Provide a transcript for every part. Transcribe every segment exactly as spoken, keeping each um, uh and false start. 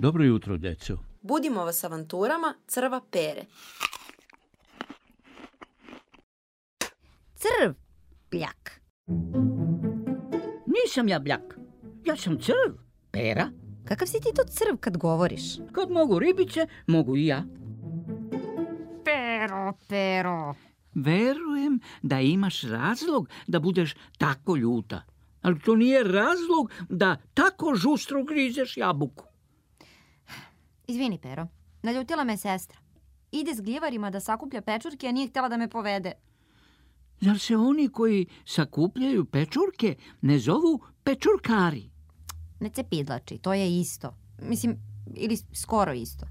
Dobro jutro, deco. Budimo vas avanturama crva Pere. Crv, bljak. Nisam ja bljak. Ja sam crv, Pera. Kakav si ti to crv kad govoriš? Kad mogu ribice, mogu i ja. Pero, Pero. Verujem da imaš razlog da budeš tako ljuta. Ali to nije razlog da tako žustro grizeš jabuku. Izvini, Pero. Naljutila me sestra. Ide s gljivarima da sakuplja pečurke, a nije htjela da me povede. Zar se oni koji sakupljaju pečurke ne zovu pečurkari? Ne cepidlači, to je isto. Mislim, ili skoro isto.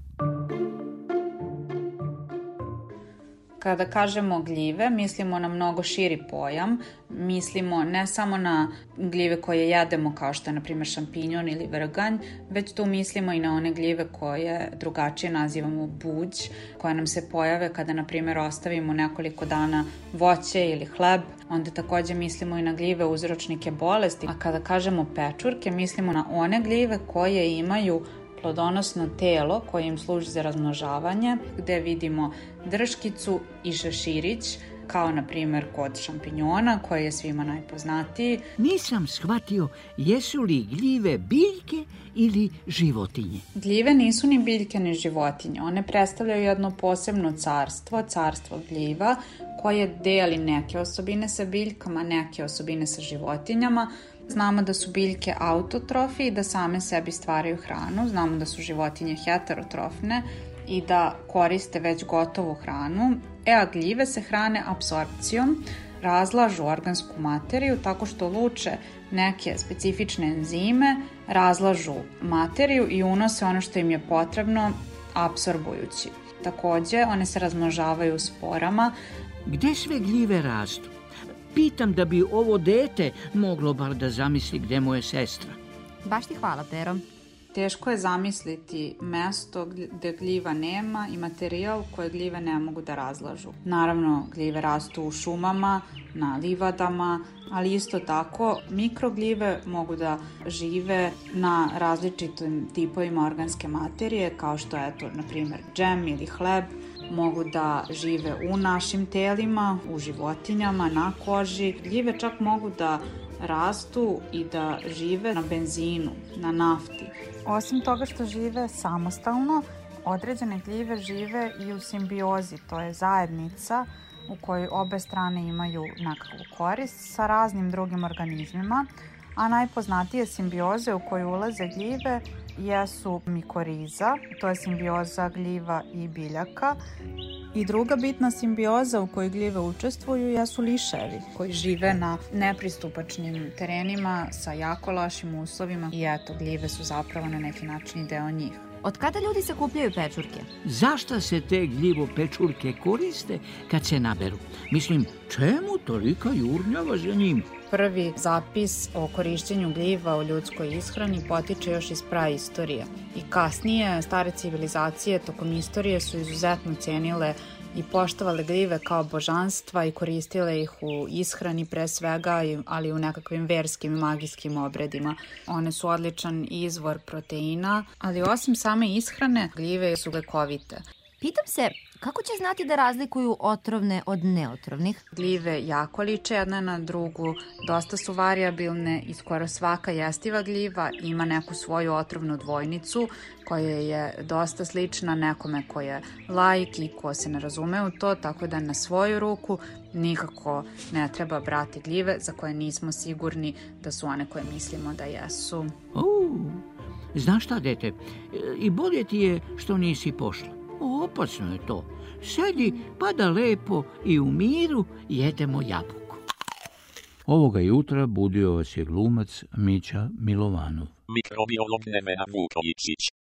Kada kažemo gljive, mislimo na mnogo širi pojam. Mislimo ne samo na gljive koje jedemo, kao što je, na primjer, šampinjon ili vrganj, već tu mislimo i na one gljive koje drugačije nazivamo buđ, koje nam se pojave kada, na primjer, ostavimo nekoliko dana voće ili hleb. Onda također mislimo i na gljive uzročnike bolesti. A kada kažemo pečurke, mislimo na one gljive koje imaju plodonosno telo koje im služi za razmnožavanje, gde vidimo drškicu i šeširić, kao na primjer kod šampinjona, koji je svima najpoznatiji. Nisam shvatio jesu li gljive biljke ili životinje. Gljive nisu ni biljke ni životinje. One predstavljaju jedno posebno carstvo, carstvo gljiva, koje deli neke osobine sa biljkama, neke osobine sa životinjama. Znamo da su biljke autotrofi i da same sebi stvaraju hranu. Znamo da su životinje heterotrofne i da koriste već gotovu hranu. E, a gljive se hrane apsorpcijom, razlažu organsku materiju tako što luče neke specifične enzime, razlažu materiju i unose ono što im je potrebno apsorbujući. Također, one se razmnožavaju sporama. Gde sve gljive rastu? Pitam da bi ovo dete moglo bar da zamisli gde mu je sestra. Baš ti hvala, Pero. Teško je zamisliti mesto gde gljiva nema i materijal koje gljive ne mogu da razlažu. Naravno, gljive rastu u šumama, na livadama, ali isto tako mikrogljive mogu da žive na različitim tipovima organske materije, kao što je to, na primjer, džem ili hleb. Mogu da žive u našim telima, u životinjama, na koži. Gljive čak mogu da rastu i da žive na benzinu, na nafti. Osim toga što žive samostalno, određene gljive žive i u simbiozi, to je zajednica u kojoj obe strane imaju nekakvu korist sa raznim drugim organizmima, a najpoznatije simbioze u koju ulaze gljive jesu mikoriza, to je simbioza gljiva i biljaka, i druga bitna simbioza u kojoj gljive učestvuju jesu liševi, koji žive na nepristupačnim terenima sa jako lošim uslovima i eto, gljive su zapravo na neki način deo njih. Od kada ljudi sakupljaju pečurke? Zašto se te gljivo pečurke koriste kad se naberu? Mislim, čemu tolika jurnjava za njim? Prvi zapis o korišćenju gljiva u ljudskoj ishrani potiče još iz praistorije. I kasnije stare civilizacije tokom istorije su izuzetno cenile i poštovale gljive kao božanstva i koristile ih u ishrani pre svega, ali i u nekakvim verskim i magijskim obredima. One su odličan izvor proteina, ali osim same ishrane, gljive su lekovite. Pitam se, kako će znati da razlikuju otrovne od neotrovnih? Gljive jako liče jedna na drugu, dosta su variabilne i skoro svaka jestiva gljiva ima neku svoju otrovnu dvojnicu koja je dosta slična nekome ko je laik i ko se ne razume u to, tako da na svoju ruku nikako ne treba brati gljive za koje nismo sigurni da su one koje mislimo da jesu. Uh, znaš šta, dete, i bolje ti je što nisi pošla. Opasno je to. Sedi pa da lepo i u miru jedemo jabuku. Ovoga jutra budio vas je glumac Mića Milovanov. Mikrobiolog Nemanja Vukojičić.